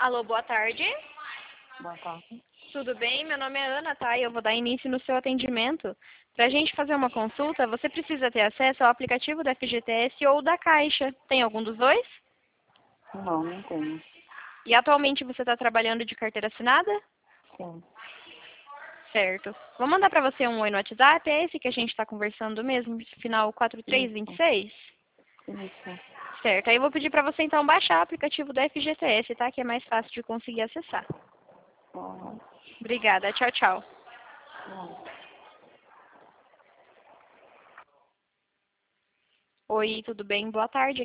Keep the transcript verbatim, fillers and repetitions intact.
Alô, boa tarde. Boa tarde. Tudo bem? Meu nome é Ana, tá? E eu vou dar início no seu atendimento. Para a gente fazer uma consulta, você precisa ter acesso ao aplicativo da F G T S ou da Caixa. Tem algum dos dois? Não, não tenho. E atualmente você está trabalhando de carteira assinada? Sim. Certo. Vou mandar para você um oi no WhatsApp. É esse que a gente está conversando mesmo? Final quatro três dois Isso. seis? Isso. Certo. Aí eu vou pedir para você então baixar o aplicativo da F G T S, tá? Que é mais fácil de conseguir acessar. Uhum. Obrigada. Tchau, tchau. Uhum. Oi, tudo bem? Boa tarde.